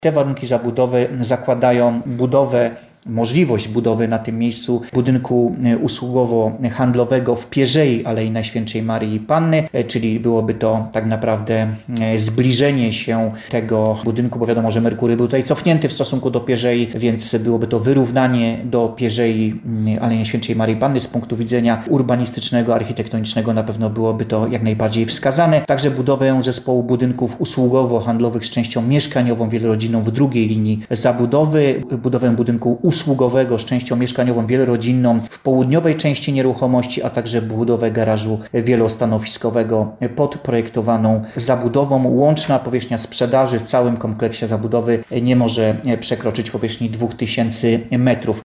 Te warunki zabudowy zakładają możliwość budowy na tym miejscu budynku usługowo-handlowego w pierzei Alei Najświętszej Maryi Panny, czyli byłoby to tak naprawdę zbliżenie się tego budynku, bo wiadomo, że Merkury był tutaj cofnięty w stosunku do pierzei, więc byłoby to wyrównanie do pierzei Alei Najświętszej Maryi Panny. Z punktu widzenia urbanistycznego, architektonicznego na pewno byłoby to jak najbardziej wskazane. Także budowę zespołu budynków usługowo-handlowych z częścią mieszkaniową, wielorodzinną w drugiej linii zabudowy, budowę budynku usługowego z częścią mieszkaniową, wielorodzinną w południowej części nieruchomości, a także budowę garażu wielostanowiskowego pod projektowaną zabudową. Łączna powierzchnia sprzedaży w całym kompleksie zabudowy nie może przekroczyć powierzchni 2000 metrów.